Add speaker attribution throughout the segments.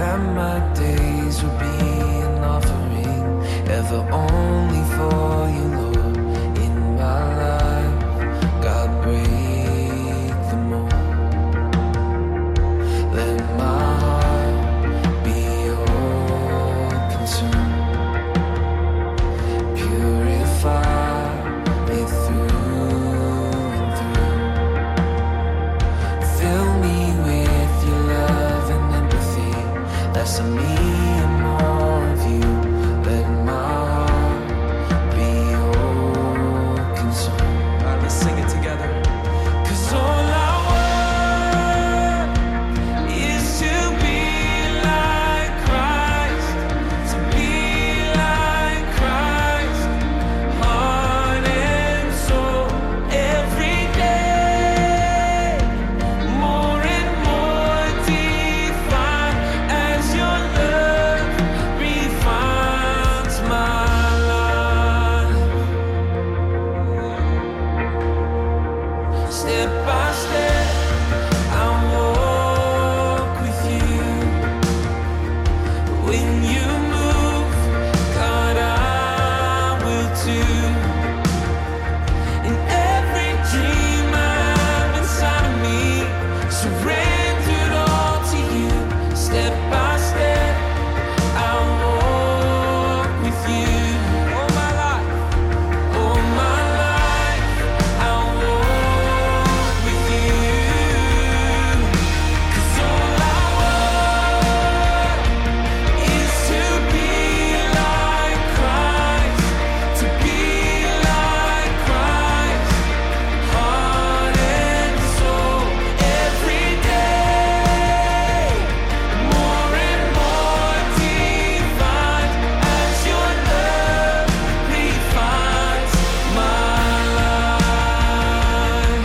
Speaker 1: that my days would be an offering, ever only for you, Lord, in my life. God, break the mold. Let my heart be your concern. Purify it through and through. Fill me with your love and empathy, less of me and more of you. Let my heart be your concern.
Speaker 2: All right, let's sing it together.
Speaker 1: 'Cause all I want is to be like Christ, to be like Christ, heart and soul, every day, more and more defined as your love refines my life. Step by step, I walk with you. When you move, God, I will too. In every dream I have inside of me, surrendered all to you. Step by step, I walk with you. All my life, all my life, I walk with you. 'Cause all I want is to be like Christ, to be like Christ, heart and soul, every day, more and more defined as your love refines my life.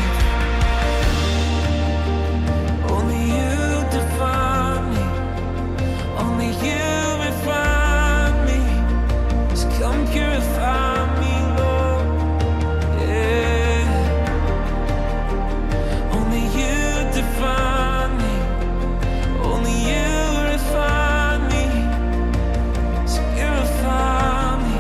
Speaker 1: Only you define me, only you refine me. So come purify me, Lord. Yeah. Only you define me, only you refine me. So purify me.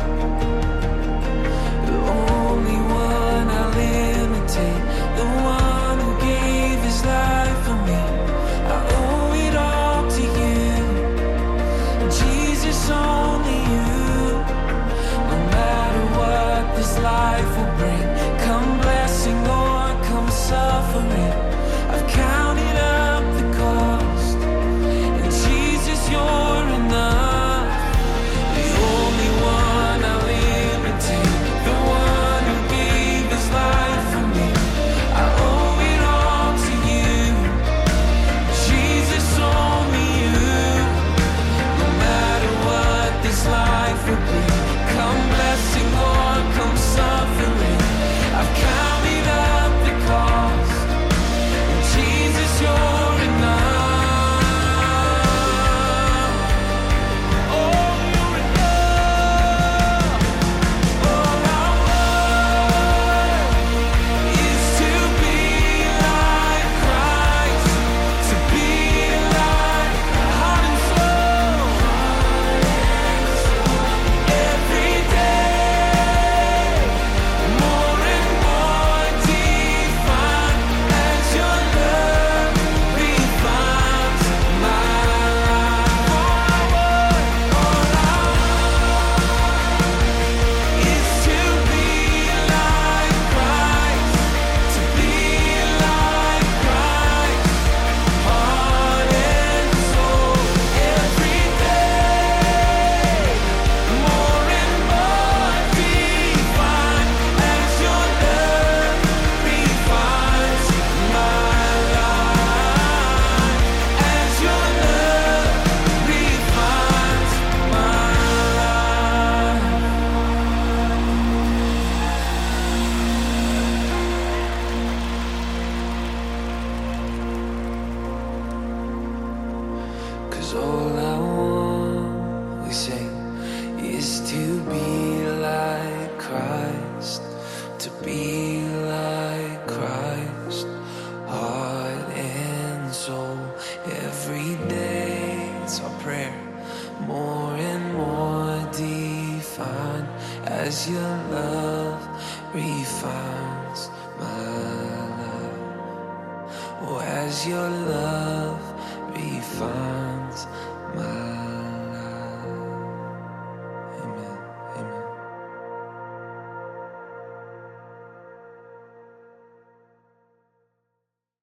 Speaker 1: The only one I'll imitate, the one who gave his life for me. I owe it all to you, Jesus, only you. No matter what this life will bring, come blessing or come suffering, I've counted up the cost, and Jesus, you're enough. The only one I'll imitate, the one who gave his life for me. I owe it all to you, Jesus, only you. No matter what this life will bring, come blessing or come suffering, I've counted up the cost, and Jesus, you're enough. Oh, you're enough. All I want is to be like Christ, to be like heart and soul, every day, more and more defined as your love refines my life. All I want is to be like Christ, to be like Christ, heart and soul, every day, more and more defined as your love refines my life, as your love refines my life. 'Cause all I want, we sing, is to be like Christ, to be like Christ, heart and soul, every day. It's prayer, more and more defined as your love refines my life. Oh, as your love refines my life.